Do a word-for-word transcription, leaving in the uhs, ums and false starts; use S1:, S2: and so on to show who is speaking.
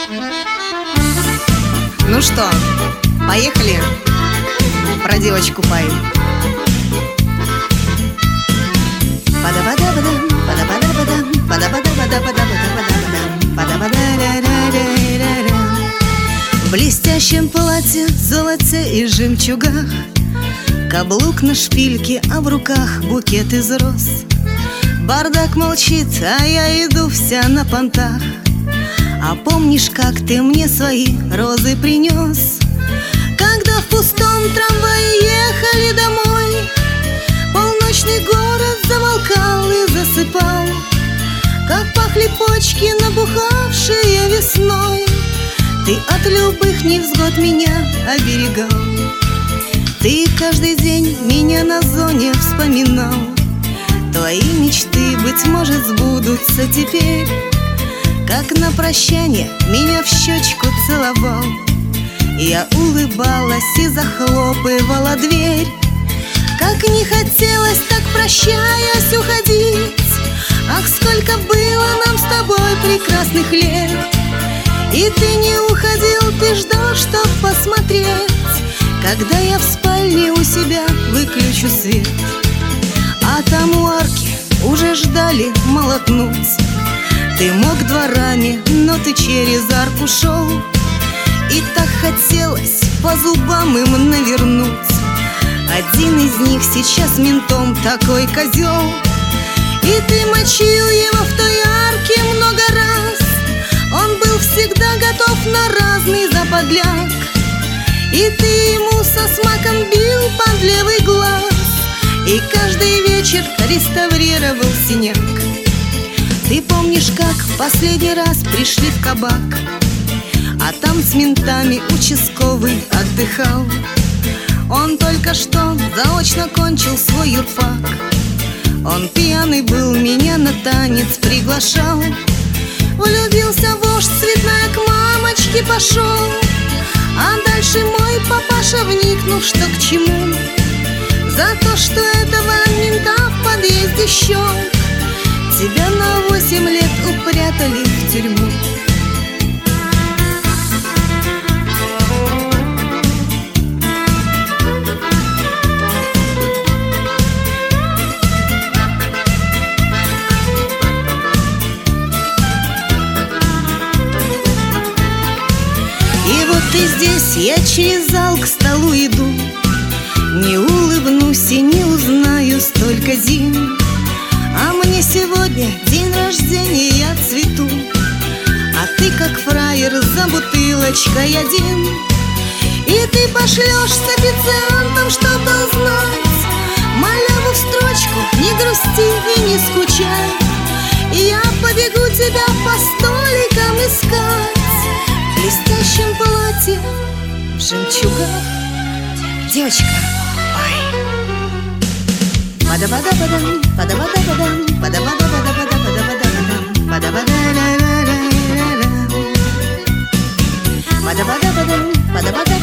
S1: Ну что, поехали? Про девочку пой. В блестящем платье, золоте и жемчугах, каблук на шпильке, а в руках букет из роз. Бардак молчит, а я иду вся на понтах. А помнишь, как ты мне свои розы принес? Когда в пустом трамвае ехали домой, полночный город замолкал и засыпал. Как пахли почки, набухавшие весной, ты от любых невзгод меня оберегал. Ты каждый день меня на зоне вспоминал. Твои мечты, быть может, сбудутся теперь. Как на прощание меня в щечку целовал, я улыбалась и захлопывала дверь. Как не хотелось так, прощаясь, уходить. Ах, сколько было нам с тобой прекрасных лет. И ты не уходил, ты ждал, чтоб посмотреть, когда я в спальне у себя выключу свет. А там у арки уже ждали молотнуть. Ты мог дворами, но ты через арку шел. И так хотелось по зубам им навернуть. Один из них сейчас ментом такой козел. И ты мочил его в той арке много раз. Он был всегда готов на разный заподляк. И ты ему со смаком бил под левый глаз. И каждый вечер реставрировал синяк. Ты помнишь, как в последний раз пришли в кабак, а там с ментами участковый отдыхал. Он только что заочно кончил свой юрфак. Он пьяный был, меня на танец приглашал. Влюбился вождь цветная, к мамочке пошел. А дальше мой папаша, вникнув, что к чему, за то, что этого мента в подъезде щелк, тебя на восемь лет упрятали в тюрьму. И вот ты здесь, я через зал к столу иду. Не улыбнусь и не узнаю столько зим. А мне сегодня день рождения, я цвету, а ты как фраер за бутылочкой один. И ты пошлешь с официантом что-то узнать, маляву в строчку, не грусти и не скучай. Я побегу тебя по столикам искать. В блестящем платье, в жемчугах, девочка, ой. Пада-пада-падам, пада-пада-падам, пада-пада-пада-пада-пада-пада-падам, пада-пада-ла-ла-ла-ла-ла. Пада-пада-падам, пада-пада.